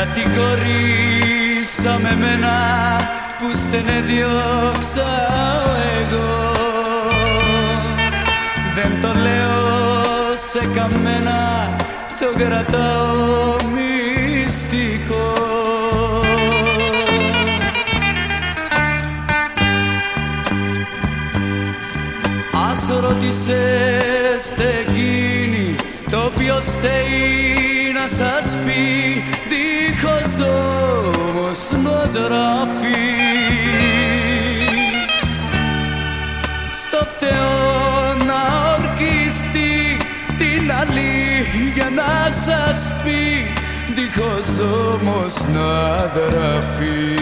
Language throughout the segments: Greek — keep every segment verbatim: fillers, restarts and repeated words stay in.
Κατηγορήσαμε εμένα που στενέδιωξα εγώ. Δεν το λέω σε καμένα, το κρατάω μυστικό. Ας ρώτησες εκείνη το ποιος στέει να σας πει, δίχως όμως νοοτροφή. Στο φταίω να ορκιστεί την αλήθεια να σας πει, δίχως όμως να δραφεί.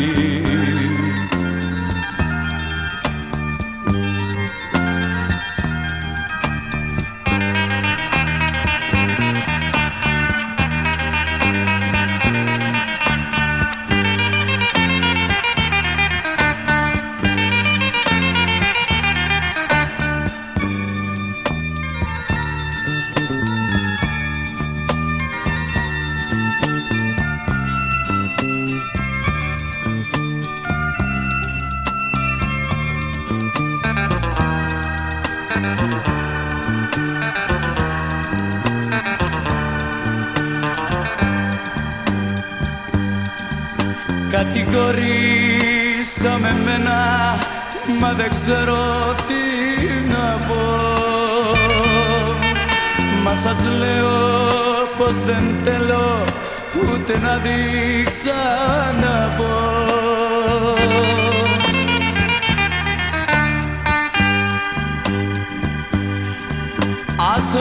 Κατηγορήσαμε εμένα, μα δεν ξέρω τι να πω. Μα σας λέω πως δεν θέλω ούτε να δείξα να πω.